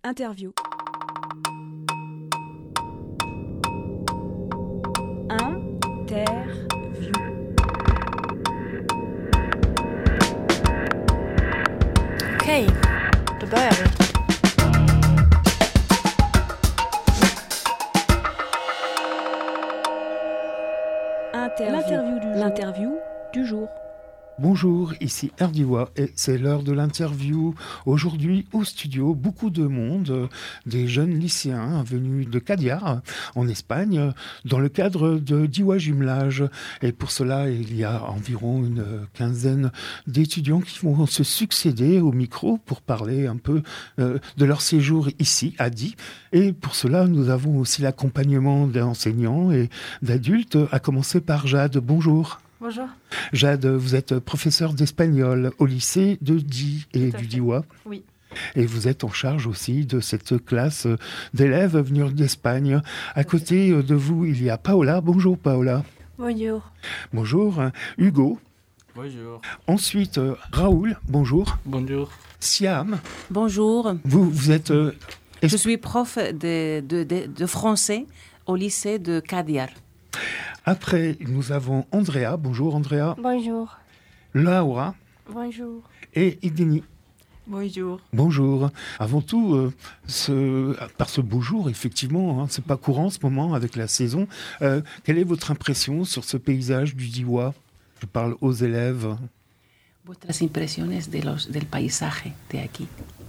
Interview. Interview. Okej, då börjar vi. L'interview du jour. Bonjour, ici Erdiwa et c'est l'heure de l'interview. Aujourd'hui au studio, beaucoup de monde, des jeunes lycéens venus de Cagliari en Espagne dans le cadre de Diwa Jumelage. Et pour cela, il y a environ une quinzaine d'étudiants qui vont se succéder au micro pour parler un peu de leur séjour ici à Die. Et pour cela, nous avons aussi l'accompagnement d'enseignants et d'adultes, à commencer par Jade. Bonjour. Bonjour. Jade, vous êtes professeure d'espagnol au lycée de Die et du Diwa. Oui. Et vous êtes en charge aussi de cette classe d'élèves venus d'Espagne. À côté de vous, il y a Paola. Bonjour Paola. Bonjour. Bonjour. Hugo. Bonjour. Ensuite, Raoul. Bonjour. Bonjour. Siam. Bonjour. Vous êtes... Je suis prof de français au lycée de Cagliari. Après, nous avons Andrea. Bonjour Andrea. Bonjour. Laura. Bonjour. Et Idini. Bonjour. Bonjour. Avant tout, par ce beau jour, effectivement, c'est pas courant en ce moment avec la saison. Quelle est votre impression sur ce paysage du Diwa ? Je parle aux élèves. Vuestras impresiones del paisaje de aquí.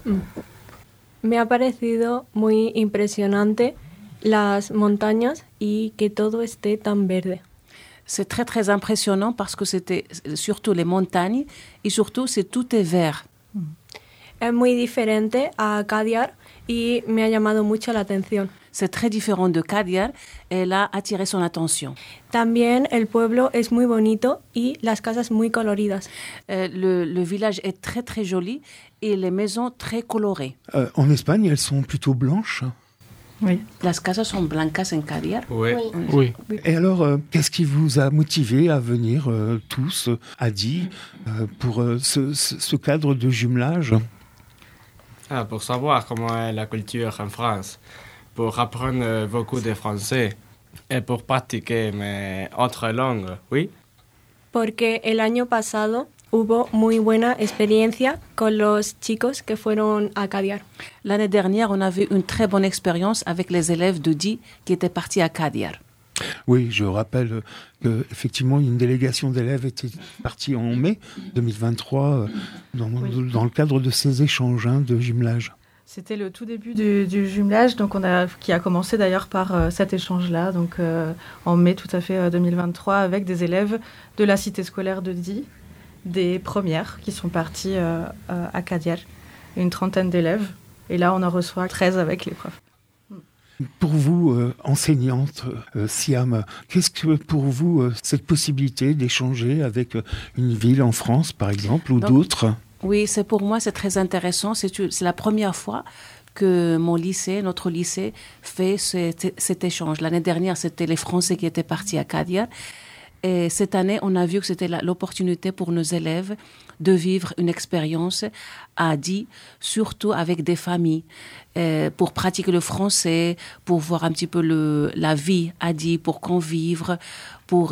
Me ha parecido muy impresionante las montañas y que todo esté tan verde. C'est très très impressionnant parce que c'était surtout les montagnes et surtout tout est vert. Es muy diferente a Cagliari y me ha llamado mucho la atención. C'est très différent de Cagliari et elle a attiré son attention. También el pueblo es muy bonito y las casas muy coloridas. Le village est très très joli et les maisons très colorées. En Espagne, elles sont plutôt blanches. Oui. Las casas son blancas en Cagliari. Oui. Et alors, qu'est-ce qui vous a motivé à venir tous à Die pour ce cadre de jumelage ? Pour savoir comment est la culture en France, pour apprendre beaucoup de français et pour pratiquer mes autres langues, oui. Porque el año pasado hubo muy buena experiencia con los chicos que fueron a Cagliari. L'année dernière, on avait une très bonne expérience avec les élèves de Die qui étaient partis à Cagliari. Oui, je rappelle qu'effectivement, une délégation d'élèves était partie en mai 2023 dans le cadre de ces échanges de jumelage. C'était le tout début du jumelage, donc qui a commencé d'ailleurs par cet échange-là, donc en mai tout à fait 2023, avec des élèves de la cité scolaire de Die, des premières qui sont parties à Cagliari, une trentaine d'élèves. Et là, on en reçoit 13 avec les profs. Pour vous, enseignante, Siam, qu'est-ce que pour vous, cette possibilité d'échanger avec une ville en France, par exemple, ou d'autres ? Oui, pour moi, c'est très intéressant. C'est la première fois que notre lycée, fait cet échange. L'année dernière, c'était les Français qui étaient partis à Cagliari. Et cette année, on a vu que c'était l'opportunité pour nos élèves de vivre une expérience à Die, surtout avec des familles, pour pratiquer le français, pour voir un petit peu la vie à Die, pour convivre, pour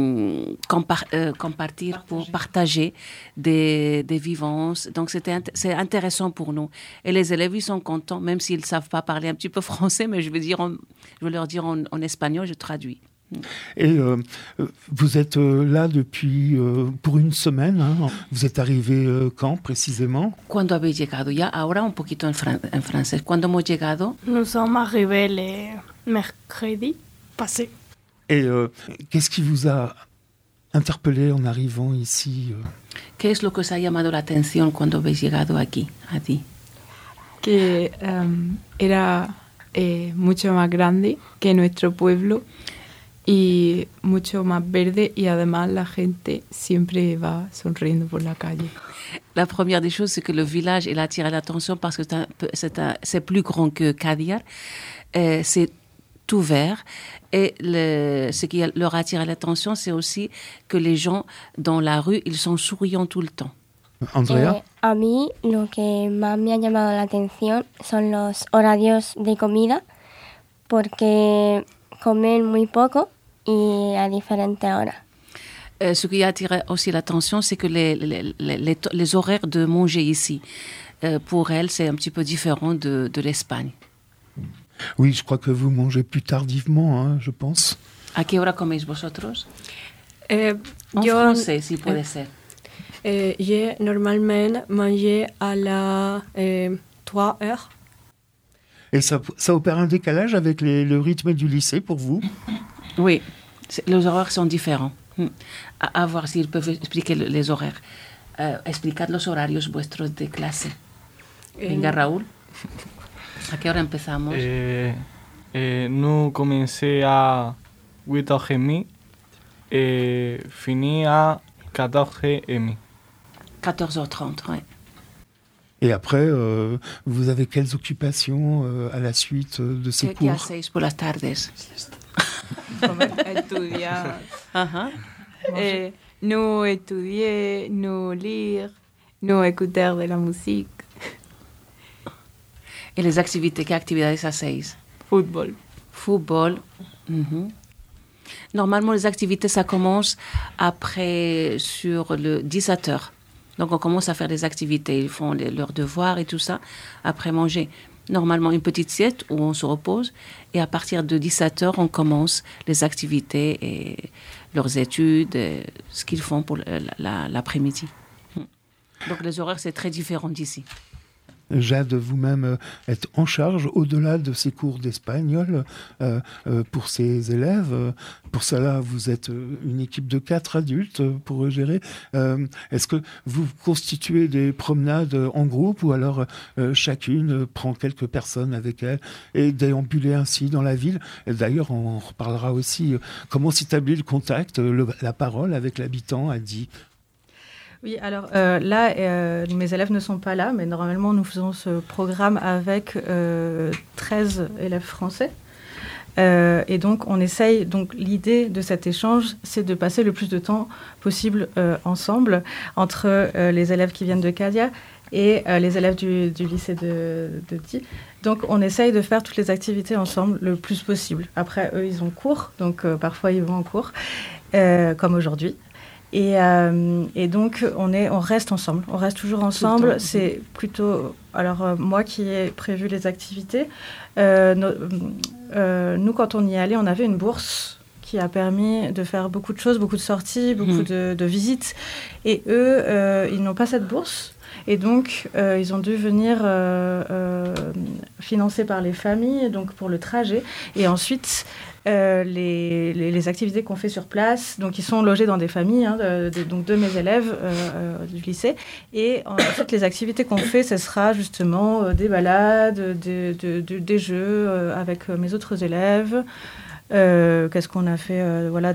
compartir, pour partager des vivances. Donc c'est intéressant pour nous. Et les élèves, ils sont contents, même s'ils ne savent pas parler un petit peu français, mais je vais leur dire en espagnol, je traduis. Et vous êtes là depuis pour une semaine. Vous êtes arrivé quand précisément ? ¿Cuándo habéis llegado? Ya ahora un poquito en francés. ¿Cuándo hemos llegado? Nous sommes arrivés le mercredi passé. Et qu'est-ce qui vous a interpellé en arrivant ici ? ¿Qué es lo que os ha llamado la atención cuando habéis llegado aquí, a Die? Que era mucho más grande que nuestro pueblo y mucho más verde y además la gente siempre va sonriendo por la calle. La première des choses, c'est que le village, il a attiré l'attention parce que c'est plus grand que Cagliari. C'est tout vert. Et ce qui leur a attiré l'attention, c'est aussi que les gens dans la rue, ils sont souriants tout le temps. Andrea ? A mí lo que más me ha llamado la atención son los horarios de comida, porque comen muy poco y a diferentes horas. Ce qui a attiré aussi l'attention, c'est que les horaires de manger ici, pour elles, c'est un petit peu différent de l'Espagne. Oui, je crois que vous mangez plus tardivement, hein, je pense. ¿A qué hora coméis vosotros? En français, si puede ser. J'ai normalement mangé à la 3 heures. Et ça opère un décalage avec le rythme du lycée pour vous? Oui, les horaires sont différents. À voir s'ils peuvent expliquer les horaires. Explicad los horarios vuestros de clase. Venga, Raúl. ¿A qué hora empezamos? Nous commençons à 8h30 et fini à 14h30. 14h30, oui. Et après, vous avez quelles occupations à la suite de ces cours? ¿Qué hacéis por las tardes? Estudiar. Uh-huh. Nous étudier, nous lire, nous écouter de la musique. ¿Y las actividades? ¿Qué actividades hacéis? Football. Football. Uh-huh. Normalement, les activités, ça commence après, sur le 17h. Donc, on commence à faire des activités. Ils font leurs devoirs et tout ça, après manger. Normalement, une petite sieste où on se repose. Et à partir de 17h, on commence les activités et leurs études, et ce qu'ils font pour l'après-midi. Donc, les horaires, c'est très différent d'ici. Jade, vous-même êtes en charge, au-delà de ces cours d'espagnol, pour ces élèves. Pour cela, vous êtes une équipe de 4 adultes pour gérer. Est-ce que vous constituez des promenades en groupe ou alors chacune prend quelques personnes avec elle et déambuler ainsi dans la ville? Et d'ailleurs, on reparlera aussi comment s'établit le contact, la parole avec l'habitant, Adi. Oui, alors là, mes élèves ne sont pas là, mais normalement, nous faisons ce programme avec 13 élèves français. Et donc, on essaye. Donc, l'idée de cet échange, c'est de passer le plus de temps possible ensemble entre les élèves qui viennent de Cadia et les élèves du lycée de Die. Donc, on essaye de faire toutes les activités ensemble le plus possible. Après, eux, ils ont cours, donc parfois, ils vont en cours, comme aujourd'hui. Et donc, on reste ensemble. On reste toujours ensemble. C'est plutôt... Alors, moi qui ai prévu les activités, nous, quand on y allait, on avait une bourse qui a permis de faire beaucoup de choses, beaucoup de sorties, beaucoup de visites. Et eux, ils n'ont pas cette bourse. Et donc, ils ont dû venir financés par les familles, donc pour le trajet. Et ensuite... les activités qu'on fait sur place, donc ils sont logés dans des familles, donc de mes élèves du lycée, et ensuite les activités qu'on fait, ce sera justement des balades, des jeux avec mes autres élèves. Qu'est-ce qu'on a fait? Voilà,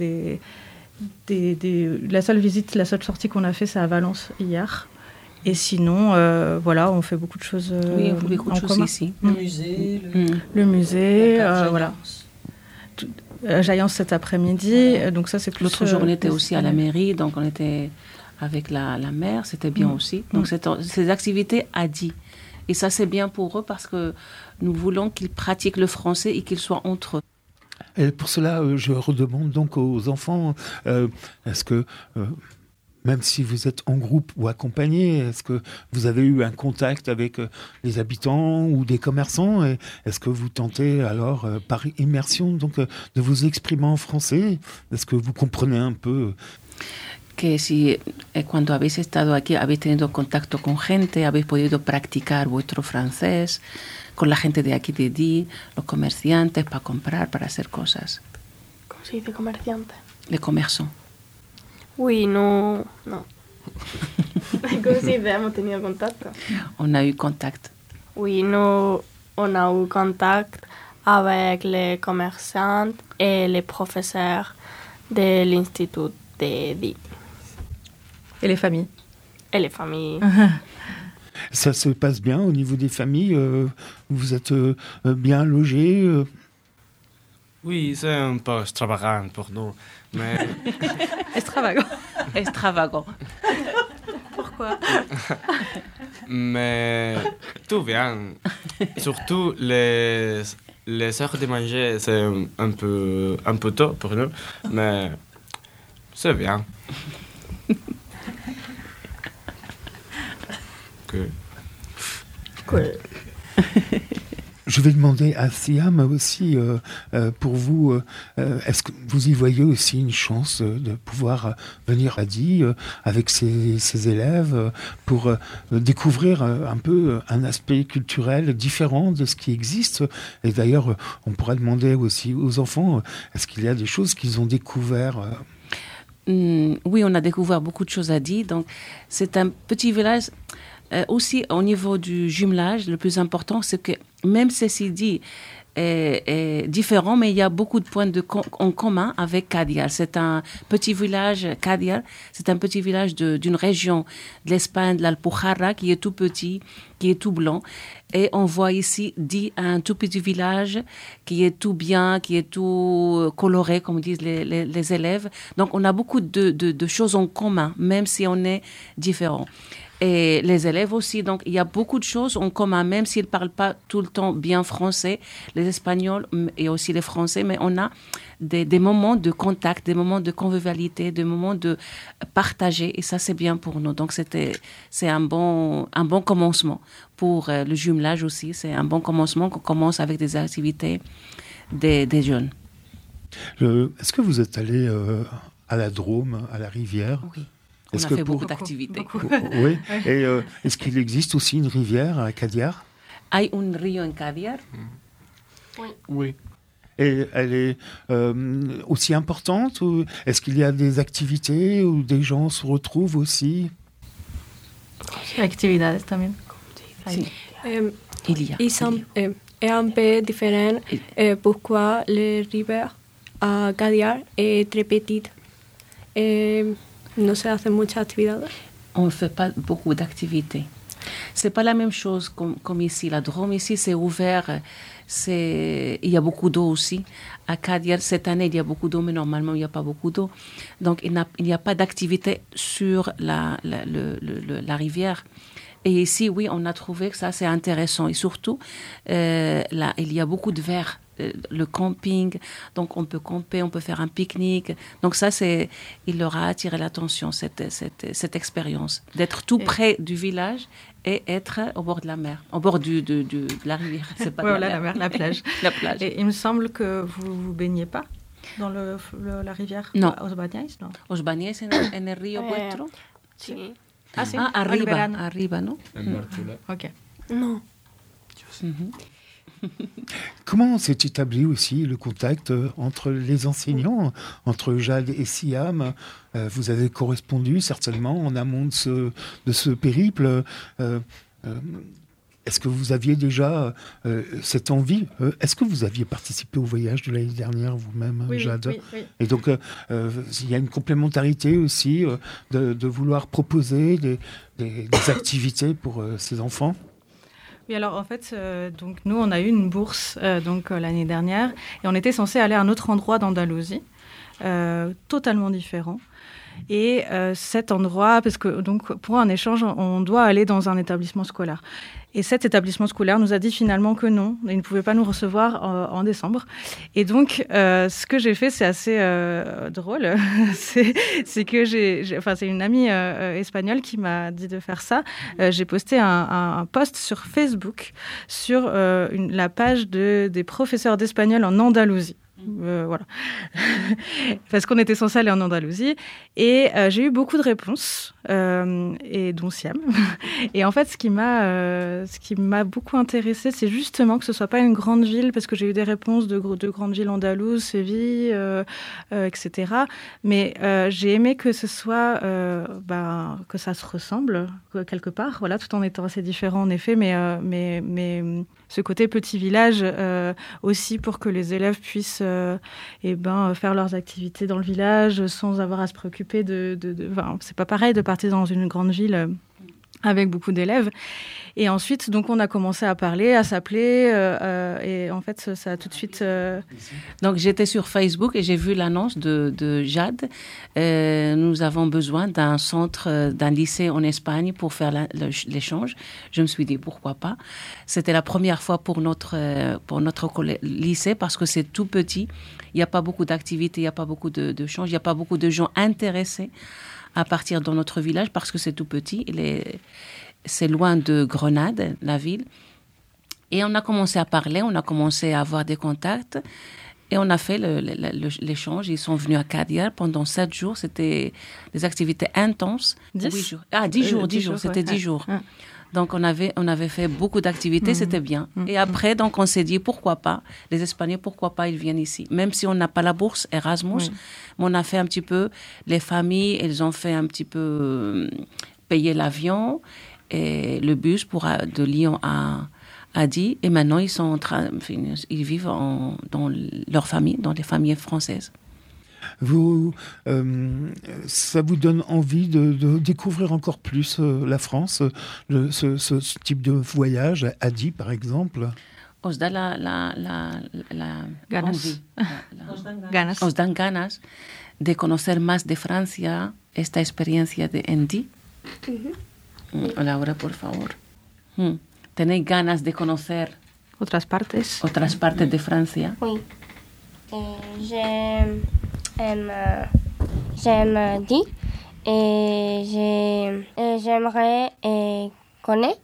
la seule visite, la seule sortie qu'on a fait, c'est à Valence hier. Et sinon, voilà, on fait beaucoup de choses oui, on fait beaucoup de choses ici. Le musée, voilà. Jaillance cet après-midi, donc ça c'est plus... L'autre jour on était aussi à la mairie, donc on était avec la maire, c'était bien aussi. Donc ces activités à Die. Et ça c'est bien pour eux parce que nous voulons qu'ils pratiquent le français et qu'ils soient entre eux. Et pour cela, je redemande donc aux enfants, est-ce que... même si vous êtes en groupe ou accompagné, est-ce que vous avez eu un contact avec les habitants ou des commerçants? Et est-ce que vous tentez alors, par immersion, donc, de vous exprimer en français? Est-ce que vous comprenez un peu? Que si cuando habéis estado aquí habéis tenido contacto con gente, habéis podido practicar vuestro francés con la gente de aquí de Die, los comerciantes, para comprar, para hacer cosas. ¿Cómo se dice comerciante? Les commerçants. Oui, no. ¿Cómo se dice? Hemos tenido contacto. On a eu contact. Oui, nous, on a eu contact avec les commerçants et les professeurs de l'Institut de Die. Et les familles. Et les familles. Ça se passe bien au niveau des familles? Vous êtes bien logés? Oui, c'est un peu extravagant pour nous. Mais... Extravagant. Extravagant. Pourquoi? Pourquoi? Mais tout bien. Surtout les heures de manger, c'est un peu tôt pour nous, mais c'est bien. Cool. Je vais demander à Siam aussi, pour vous, est-ce que vous y voyez aussi une chance de pouvoir venir à Die avec ses élèves pour découvrir un peu un aspect culturel différent de ce qui existe? Et d'ailleurs, on pourra demander aussi aux enfants, est-ce qu'il y a des choses qu'ils ont découvert? Oui, on a découvert beaucoup de choses à Die. Donc, c'est un petit village. Aussi, au niveau du jumelage, le plus important, c'est que même ceci dit est différent, mais il y a beaucoup de points en commun avec Cadiar. C'est un petit village, Cadiar, c'est un petit village d'une région de l'Espagne, de l'Alpujarra, qui est tout petit, qui est tout blanc. Et on voit ici Die, un tout petit village qui est tout bien, qui est tout coloré, comme disent les élèves. Donc, on a beaucoup de choses en commun, même si on est différents. Et les élèves aussi, donc il y a beaucoup de choses en commun, même s'ils ne parlent pas tout le temps bien français, les Espagnols et aussi les Français, mais on a des moments de contact, des moments de convivialité, des moments de partager, et ça c'est bien pour nous. Donc c'est un bon commencement pour le jumelage aussi, c'est un bon commencement qu'on commence avec des activités des jeunes. Est-ce que vous êtes allé à la Drôme, à la rivière? Oui. On a fait beaucoup d'activités. Oui. Et est-ce qu'il existe aussi une rivière à Cadiar? Hay un río en Cadiar? Oui. Et elle est aussi importante? Ou est-ce qu'il y a des activités où des gens se retrouvent aussi? Actividades también. Sí. Il y a. Est un peu différent pourquoi la rivière à Cadiar est très petite. No se hacen muchas actividades. On ne fait pas beaucoup d'activités. C'est pas la même chose comme ici. La Drôme, ici, c'est ouvert. Il y a beaucoup d'eau aussi. À Cadiar, cette année, il y a beaucoup d'eau, mais normalement, il n'y a pas beaucoup d'eau. Donc, il n'y a pas d'activité sur la rivière. Et ici, oui, on a trouvé que ça, c'est intéressant. Et surtout, là, il y a beaucoup de verre. Le camping, donc on peut camper, on peut faire un pique-nique. Donc ça, il leur a attiré l'attention, cette expérience, d'être tout près du village et être au bord de la mer, au bord de la rivière. C'est pas la mer, la plage. La plage. Et il me semble que vous vous baignez pas dans la rivière? No. ¿Os bañáis? No. ¿Os bañáis en el río vuestro? Sí. Ah, sí. Arriba, ¿no? Ok. No. Comment s'est établi aussi le contact entre les enseignants, entre Jade et Siam? Vous avez correspondu certainement en amont de ce périple. Est-ce que vous aviez déjà cette envie? Est-ce que vous aviez participé au voyage de l'année dernière vous-même, oui, Jade? Oui. Et donc, il y a une complémentarité aussi de vouloir proposer des activités pour ces enfants? Oui, alors en fait, donc nous, on a eu une bourse l'année dernière et on était censé aller à un autre endroit d'Andalousie, totalement différent. Et cet endroit, parce que donc pour un échange, on doit aller dans un établissement scolaire. Et cet établissement scolaire nous a dit finalement que non, il ne pouvait pas nous recevoir en décembre. Et donc, ce que j'ai fait, c'est assez drôle. c'est que c'est une amie espagnole qui m'a dit de faire ça. J'ai posté un post sur Facebook sur la page des professeurs d'espagnol en Andalousie. Voilà. Parce qu'on était censé aller en Andalousie et j'ai eu beaucoup de réponses et dont Siam. Et en fait, ce qui m'a beaucoup intéressée, c'est justement que ce soit pas une grande ville, parce que j'ai eu des réponses de grandes villes andalouses, Séville, etc. Mais j'ai aimé que ce soit que ça se ressemble quelque part, voilà, tout en étant assez différent en effet, mais ce côté petit village aussi pour que les élèves puissent faire leurs activités dans le village sans avoir à se préoccuper c'est pas pareil de partir dans une grande ville. avec beaucoup d'élèves. Et ensuite, donc, on a commencé à parler, à s'appeler, et en fait, ça a tout de suite... Donc, j'étais sur Facebook et j'ai vu l'annonce de Jade. Nous avons besoin d'un centre, d'un lycée en Espagne pour faire l'échange. Je me suis dit, pourquoi pas. C'était la première fois pour notre lycée parce que c'est tout petit. Il n'y a pas beaucoup d'activités, il n'y a pas beaucoup de change, il n'y a pas beaucoup de gens intéressés à partir dans notre village parce que c'est tout petit. C'est loin de Grenade, la ville. Et on a commencé à parler, on a commencé à avoir des contacts et on a fait l'échange. Ils sont venus à Cadia pendant 7 jours. C'était des activités intenses. 10 jours. Ah, 10 jours. C'était 10 jours. Donc, on avait fait beaucoup d'activités, c'était bien. Et après, donc, on s'est dit, pourquoi pas, les Espagnols, pourquoi pas, ils viennent ici. Même si on n'a pas la bourse Erasmus, mais on a fait un petit peu, les familles, elles ont fait un petit peu payer l'avion et le bus de Lyon à Die. Et maintenant, ils vivent dans leur famille, dans les familles françaises. Ça vous donne envie de découvrir encore plus la France, ce type de voyage à Die, par exemple? Os da la ganas. Ganas. Os dan ganas de conocer más de Francia, esta experiencia en Die. Laura, por favor. ¿Tenéis ganas de conocer otras partes de Francia? Oui. J'aime Die et j'aimerais connaître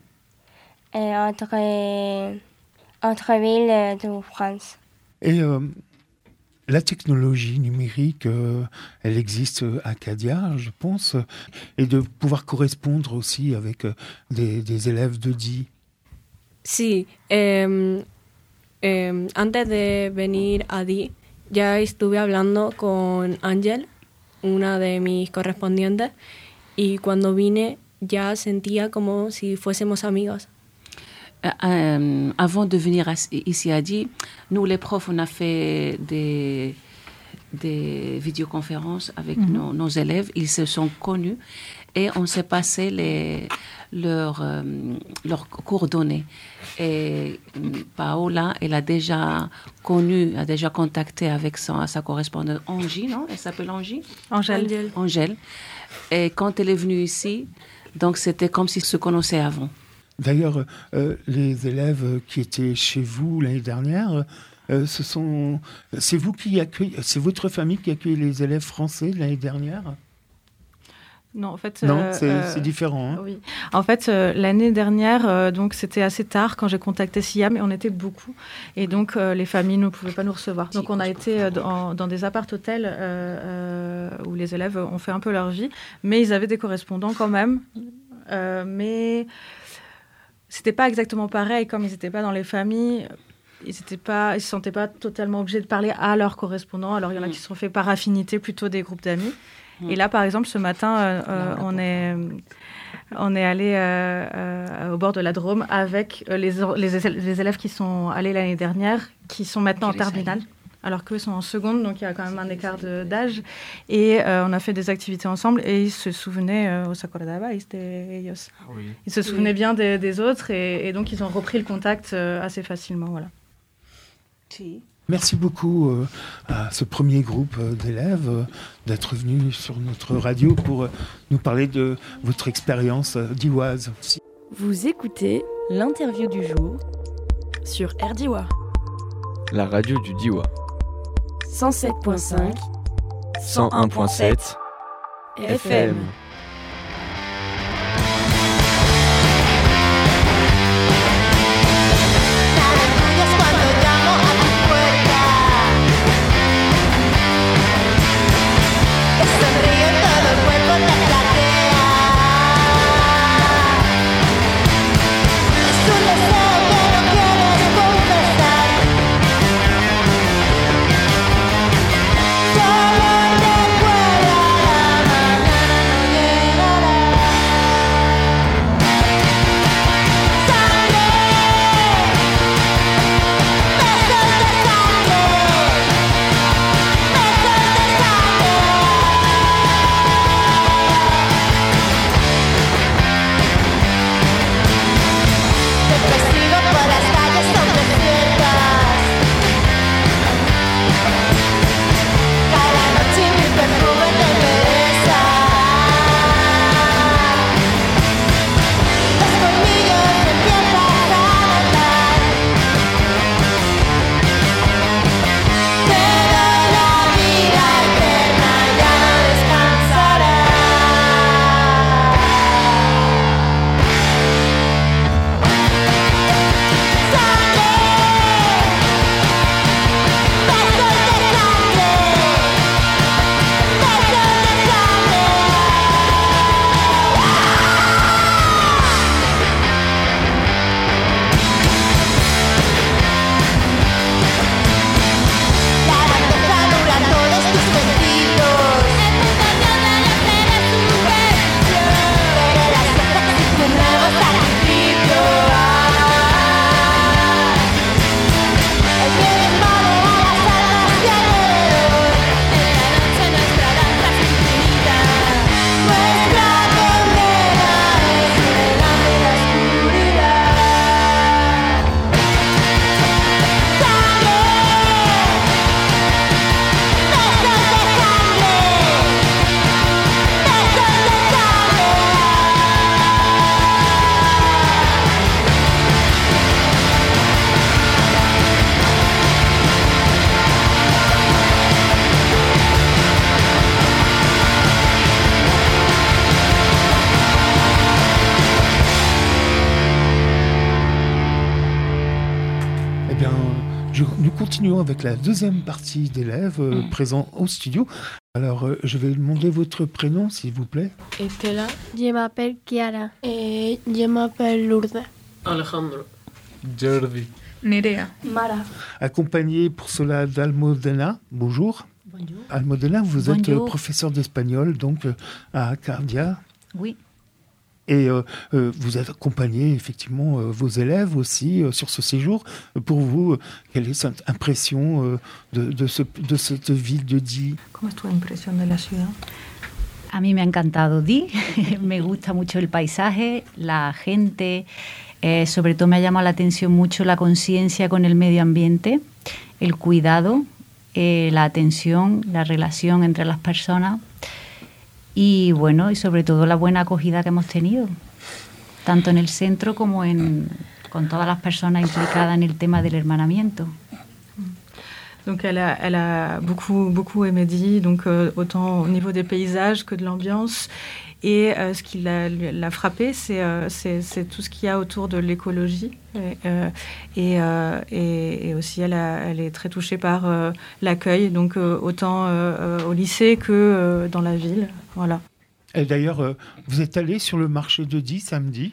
autre villes de France. Et la technologie numérique, elle existe à Cadia, je pense, et de pouvoir correspondre aussi avec des élèves de Die. Sí, antes de venir a Die, ya estuve hablando con Ángel, una de mis correspondientes, y cuando vine ya sentía como si fuésemos amigos. Avant de venir ici à Die, nous les profs, on a fait des vidéoconférences avec nos élèves. Ils se sont connus et on s'est passé leurs coordonnées. Et Paola, elle a déjà contacté avec sa correspondante Angie, non? Elle s'appelle Angie? Angèle. Et quand elle est venue ici, donc c'était comme s'ils se connaissaient avant. D'ailleurs, les élèves qui étaient chez vous l'année dernière, c'est votre famille qui accueille les élèves français l'année dernière? Non, en fait, c'est différent. Hein. Oui. En fait, l'année dernière, donc c'était assez tard quand j'ai contacté Siam et on était beaucoup. Et donc, les familles ne pouvaient pas nous recevoir. Donc, on a été dans des appart-hôtels où les élèves ont fait un peu leur vie. Mais ils avaient des correspondants quand même. Mais c'était pas exactement pareil. Comme ils n'étaient pas dans les familles, ils se sentaient pas totalement obligés de parler à leurs correspondants. Alors, il y en a qui se sont fait par affinité plutôt des groupes d'amis. Et là, par exemple, ce matin, on est allé au bord de la Drôme avec les élèves qui sont allés l'année dernière, qui sont maintenant en terminale, alors qu'eux sont en seconde, donc il y a quand même un écart d'âge. Et on a fait des activités ensemble et ils se souvenaient, ils se souvenaient bien des autres et donc ils ont repris le contact assez facilement. Voilà. Si. Merci beaucoup à ce premier groupe d'élèves d'être venus sur notre radio pour nous parler de votre expérience dioise. Vous écoutez l'interview du jour sur RDIWA. La radio du Diois. 107.5, 101.7 FM. Solo recuerda la mañana. bien, nous continuons avec la deuxième partie d'élèves présents au studio. Alors, je vais demander votre prénom, s'il vous plaît. Estela. Je m'appelle Chiara. Je m'appelle Lourdes. Alejandro. Jordi. Nerea. Mara. Accompagné pour cela d'Almudena. Bonjour. Bonjour. Almudena, vous êtes Bonjour. professeur d'espagnol, donc à Cardia. Oui. Et vous avez accompagné effectivement vos élèves aussi sur ce séjour. Pour vous, quelle est cette impression de cette ville de Die? ¿Cómo es tu impresión de la ciudad? A mí me ha encantado Die, me gusta mucho el paisaje, la gente, sobre todo me ha llamado la atención mucho la conciencia con el medio ambiente, el cuidado, la atención, la relación entre las personas. Y bueno, y sobre todo la buena acogida que hemos tenido, tanto en el centro como con todas las personas implicadas en el tema del hermanamiento. Donc elle a beaucoup aimé Die, donc autant au niveau des paysages que de l'ambiance. Et ce qui l'a frappé, c'est tout ce qu'il y a autour de l'écologie. Et aussi, elle est très touchée par l'accueil, donc autant au lycée que dans la ville. Voilà. Et d'ailleurs, vous êtes allé sur le marché de Die samedi?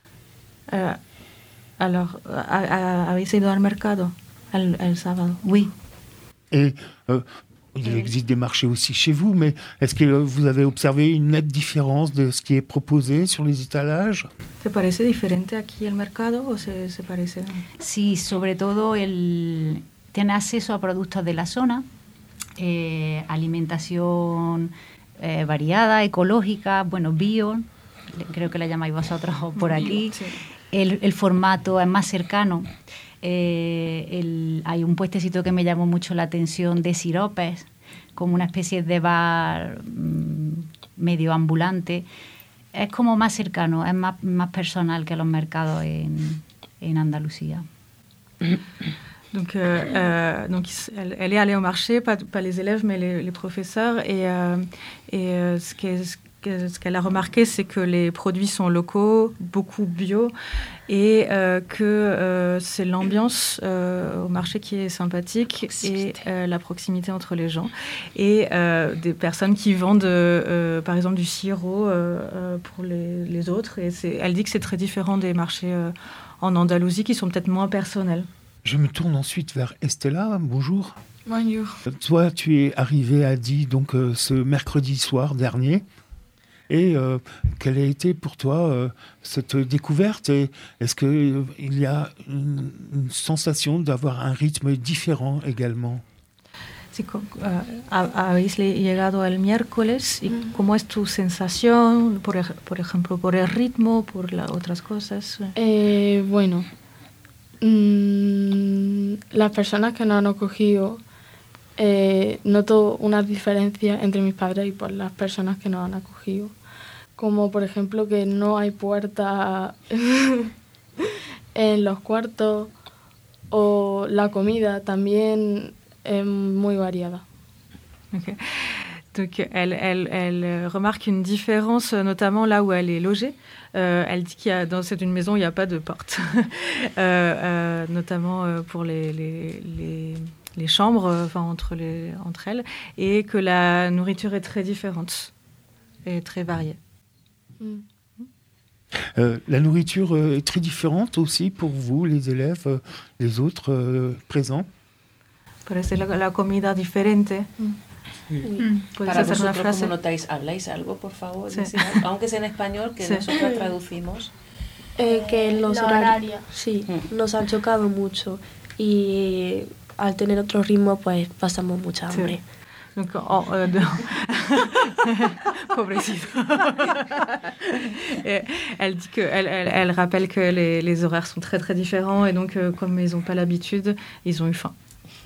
Alors, ¿habéis ido al mercado el sábado? Oui. Et il existe des marchés aussi chez vous, mais est-ce que vous avez observé une nette différence de ce qui est proposé sur les étalages? ¿Te parece diferente aquí el mercado o se parece? Sí, sobre todo tiene acceso a productos de la zona, alimentación variada, ecológica, bueno, bio, creo que la llamáis vosotros por aquí. Sí. El formato es más cercano. Hay un puestecito que me llamó mucho la atención de siropes, como una especie de bar medio ambulante. Es como más cercano, es más personal que los mercados en Andalucía. Donc elle est allée au marché, pas les élèves, mais les professeurs. Et ce qu'elle a remarqué, c'est que les produits sont locaux, beaucoup bio, et que c'est l'ambiance au marché qui est sympathique et la proximité entre les gens. Et des personnes qui vendent, par exemple, du sirop pour les autres. Et elle dit que c'est très différent des marchés en Andalousie qui sont peut-être moins personnels. Je me tourne ensuite vers Estela. Bonjour. Bonjour. Toi, tu es arrivée à Die donc, ce mercredi soir dernier. Et quelle a été pour toi cette découverte? Et est-ce qu'il y a une sensation d'avoir un rythme différent également? Sí, habéis llegado el miércoles y ¿cómo es tu sensación, por ejemplo, por el ritmo, por otras cosas? Bueno, las personas que nos han acogido, noto una diferencia entre mis padres y por las personas que nos han acogido. Como por ejemplo que no hay puerta en los cuartos, o la comida también est muy variada. Okay. Donc elle remarque une différence, notamment là où elle est logée. Elle dit dans une maison, il n'y a pas de porte, notamment pour les chambres, entre elles, et que la nourriture est très différente et très variée. La nourriture est très différente aussi pour vous, les élèves, les autres présents? Parece la comida diferente. Para vosotros, ¿cómo notáis? ¿Habláis algo, por favor? Sí. Aunque sea en español, que nosotros traducimos. Que los horarios, sí, nos han chocado mucho y al tener otro ritmo, pues pasamos mucha hambre. Sí. Donc, pobrecito. Elle dit elle rappelle que les horaires sont très très différents et donc comme ils n'ont pas l'habitude, ils ont eu faim.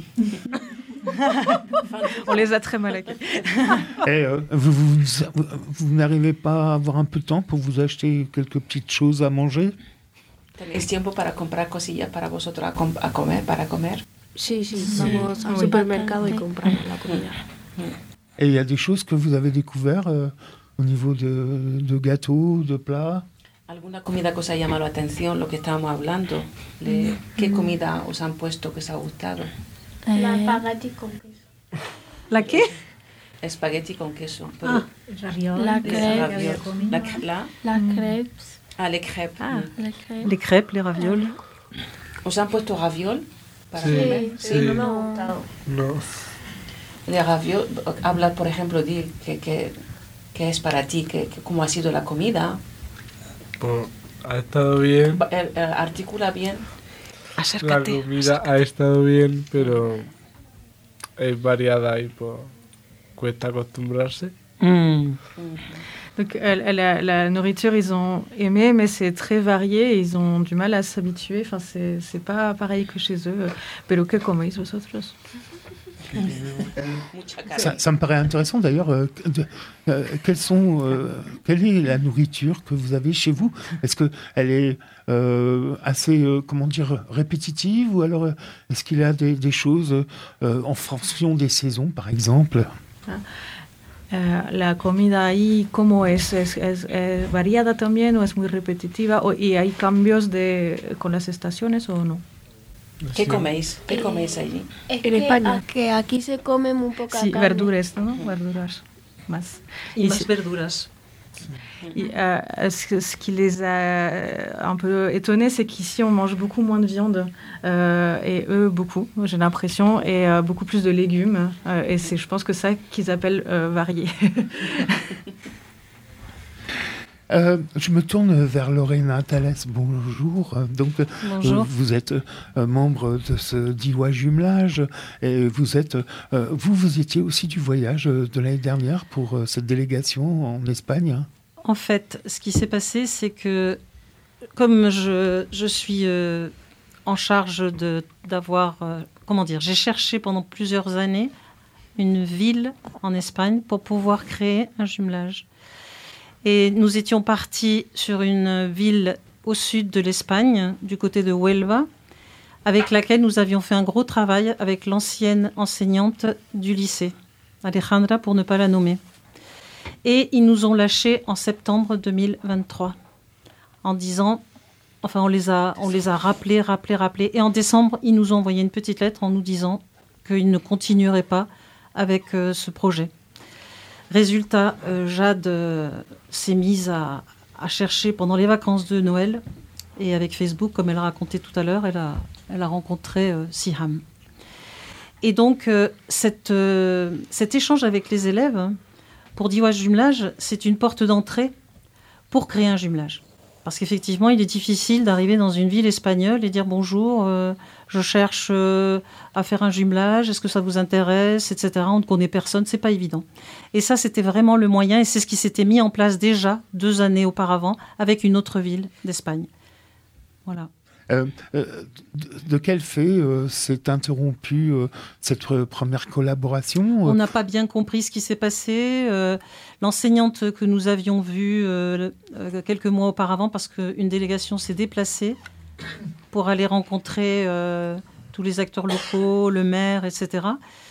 On les a très mal accueillis. Et vous n'arrivez pas à avoir un peu de temps pour vous acheter quelques petites choses à manger? ¿Tenéis tiempo para comprar cosillas para vosotros a comer, para comer? Sí, vamos al supermercado y compramos la comida. Et il y a des choses que vous avez découvertes au niveau de gâteaux, de plats? ¿Alguna comida que os ha llamado la atención, lo que estábamos hablando? ¿Qué comida os han puesto que os ha gustado? La espagueti con queso. ¿La qué? Espagueti con queso. Raviol. La crêpe. La crêpes. Ah, les crêpes. Ah, les crêpes, les ravioles. ¿Os han puesto raviol para Sí, comer? sí, no me ha gustado. No. Les raviol, habla, por ejemplo, de qué es para ti, cómo ha sido la comida. Pues, ha estado bien. Articula bien. La comida ha estado bien, pero es variada y pues cuesta acostumbrarse. Donc la nourriture, ils ont aimé, mais c'est très varié et ils ont du mal à s'habituer. Enfin, c'est pas pareil que chez eux. Pero ¿qué coméis vosotros? Ça me paraît intéressant d'ailleurs. Quelle est la nourriture que vous avez chez vous? Est-ce qu'elle est assez, répétitive, ou alors est-ce qu'il y a des choses en fonction des saisons, par exemple? La comida ahí, ¿cómo es? ¿Es variada también o es muy repetitiva? ¿Y hay cambios con las estaciones o no? ¿Qué coméis? ¿Qué coméis allí? En España. Que aquí se come muy poca Sí, carne. verduras, ¿no? Verduras más. Y más verduras. Et, ce qui les a un peu étonnés, c'est qu'ici on mange beaucoup moins de viande, et eux beaucoup, j'ai l'impression, et beaucoup plus de légumes. Et c'est, je pense, que ça qu'ils appellent varié. Je me tourne vers Lorena Thalès. Bonjour. Donc, Bonjour. Vous êtes membre de ce DIWA jumelage, et vous étiez aussi du voyage de l'année dernière pour cette délégation en Espagne. En fait, ce qui s'est passé, c'est que comme je suis en charge d'avoir, j'ai cherché pendant plusieurs années une ville en Espagne pour pouvoir créer un jumelage. Et nous étions partis sur une ville au sud de l'Espagne, du côté de Huelva, avec laquelle nous avions fait un gros travail avec l'ancienne enseignante du lycée, Alejandra, pour ne pas la nommer. Et ils nous ont lâchés en septembre 2023, en disant, on les a rappelés. Et en décembre, ils nous ont envoyé une petite lettre en nous disant qu'ils ne continueraient pas avec ce projet. Résultat, Jade s'est mise à chercher pendant les vacances de Noël, et avec Facebook, comme elle a raconté tout à l'heure, elle a rencontré Siham. Et donc, cet échange avec les élèves, pour DIWA Jumelage, c'est une porte d'entrée pour créer un jumelage. Parce qu'effectivement, il est difficile d'arriver dans une ville espagnole et dire bonjour, je cherche à faire un jumelage, est-ce que ça vous intéresse, etc. On ne connaît personne, c'est pas évident. Et ça, c'était vraiment le moyen, et c'est ce qui s'était mis en place déjà 2 années auparavant avec une autre ville d'Espagne. Voilà. De quel fait s'est interrompue cette première collaboration? On n'a pas bien compris ce qui s'est passé. L'enseignante que nous avions vue quelques mois auparavant, parce qu'une délégation s'est déplacée pour aller rencontrer tous les acteurs locaux, le maire, etc.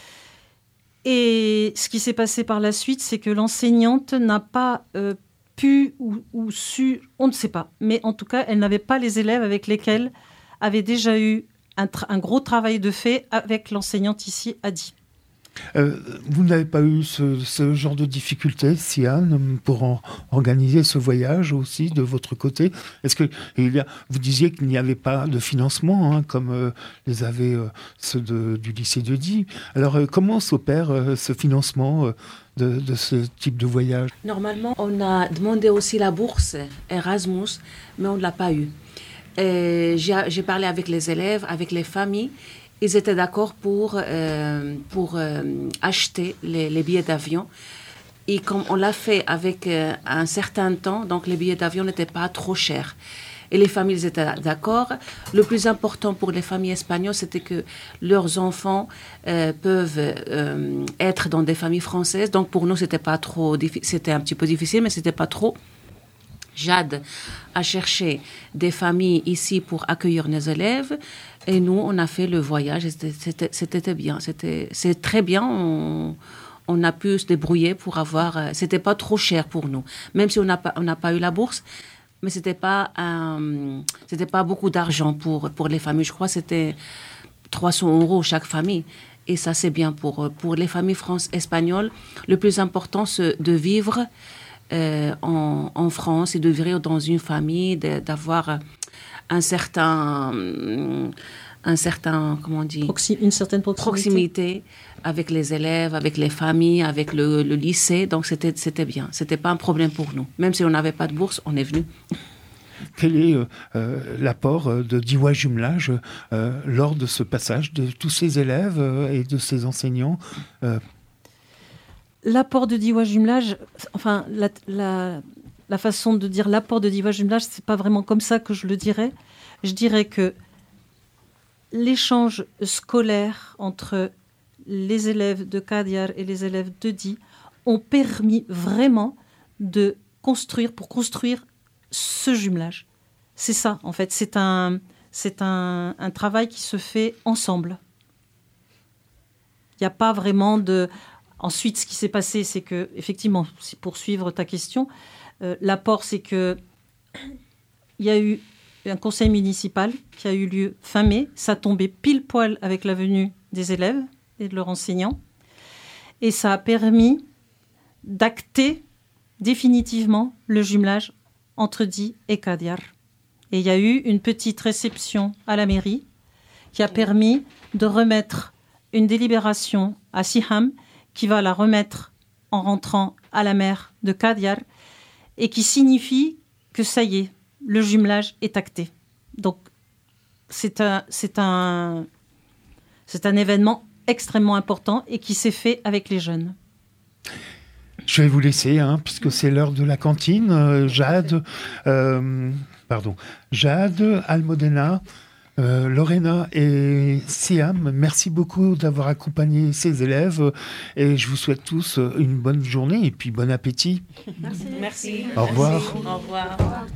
Et ce qui s'est passé par la suite, c'est que l'enseignante n'a pas pu ou su, on ne sait pas. Mais en tout cas, elle n'avait pas les élèves avec lesquels avait déjà eu un gros travail de fait avec l'enseignante ici, Adi. Vous n'avez pas eu ce genre de difficultés, Sian, pour organiser ce voyage aussi de votre côté? Est-ce que vous disiez qu'il n'y avait pas de financement, comme les avaient ceux du lycée de Die. Alors, comment s'opère ce financement de ce type de voyage? Normalement, on a demandé aussi la bourse Erasmus, mais on ne l'a pas eu. J'ai parlé avec les élèves, avec les familles. Ils étaient d'accord pour acheter les billets d'avion. Et comme on l'a fait avec un certain temps, donc les billets d'avion n'étaient pas trop chers. Et les familles étaient d'accord. Le plus important pour les familles espagnoles, c'était que leurs enfants peuvent être dans des familles françaises. Donc pour nous, c'était pas trop difficile. C'était un petit peu difficile, mais c'était pas trop. Jade a cherché des familles ici pour accueillir nos élèves. Et nous, on a fait le voyage. C'était bien. C'est très bien. On a pu se débrouiller pour avoir... c'était pas trop cher pour nous. Même si on n'a pas eu la bourse, mais c'était pas beaucoup d'argent pour les familles. Je crois que c'était 300 € chaque famille. Et ça, c'est bien pour les familles espagnoles. Le plus important, c'est de vivre en France et de vivre dans une famille, d'avoir une certaine proximité avec les élèves, avec les familles, avec le lycée. Donc, c'était bien. C'était pas un problème pour nous. Même si on n'avait pas de bourse, on est venu. Quel est l'apport de Diwa Jumelage lors de ce passage de tous ces élèves et de ces enseignants L'apport de Diwa Jumelage, enfin, la façon de dire l'apport de Diwa Jumelage, c'est pas vraiment comme ça que je le dirais. Je dirais que l'échange scolaire entre les élèves de Kadiar et les élèves de Di ont permis vraiment de construire ce jumelage. C'est ça, en fait. C'est un travail qui se fait ensemble. Il n'y a pas vraiment de... Ensuite, ce qui s'est passé, c'est que, effectivement, pour suivre ta question, l'apport, c'est que il y a eu un conseil municipal qui a eu lieu fin mai. Ça tombait pile poil avec la venue des élèves et de leurs enseignants. Et ça a permis d'acter définitivement le jumelage entre Di et Kadiar. Et il y a eu une petite réception à la mairie qui a permis de remettre une délibération à Siham qui va la remettre en rentrant à la maire de Kadiar et qui signifie que ça y est, le jumelage est acté. Donc, c'est un événement extrêmement important et qui s'est fait avec les jeunes. Je vais vous laisser, puisque c'est l'heure de la cantine. Jade, Almudena, Lorena et Siam, merci beaucoup d'avoir accompagné ces élèves et je vous souhaite tous une bonne journée et puis bon appétit. Merci. Au revoir. Merci. Au revoir.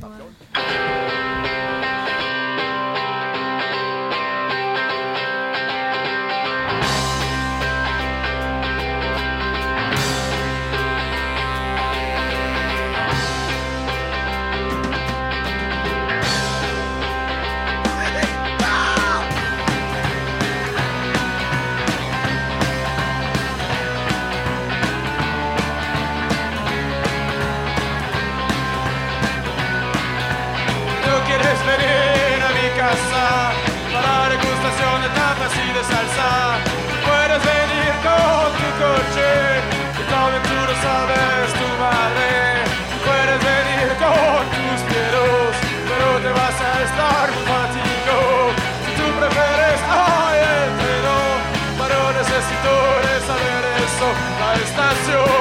Para degustación de tapas y de salsa. Puedes venir con tu coche y tu aventura sabes tu madre. Puedes venir con tus pieros, pero te vas a estar muy fatigado. Si tú prefieres el tren, pero necesito saber eso. La estación